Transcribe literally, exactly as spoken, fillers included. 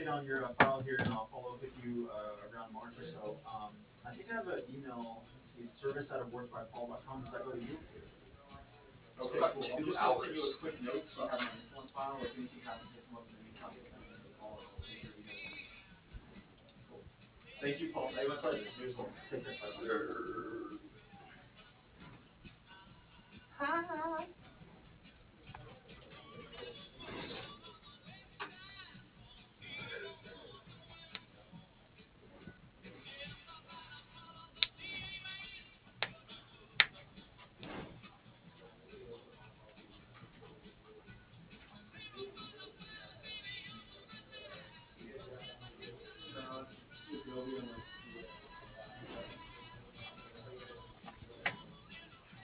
down your uh, file here, and I'll follow up with you uh, around March or so. Um, I think I have an email. Let's see, service out of work by paul dot com. Does that go to you? Okay, Okay, cool. cool. I'm Two just gonna send you a hours. quick note so you have my info on file. If anything happens to come up in the meantime, you can give me a call or I'll take your email. Cool. Thank you, Paul. Hey, my pleasure. You as well. Take care. Bye bye. Sure. Hi.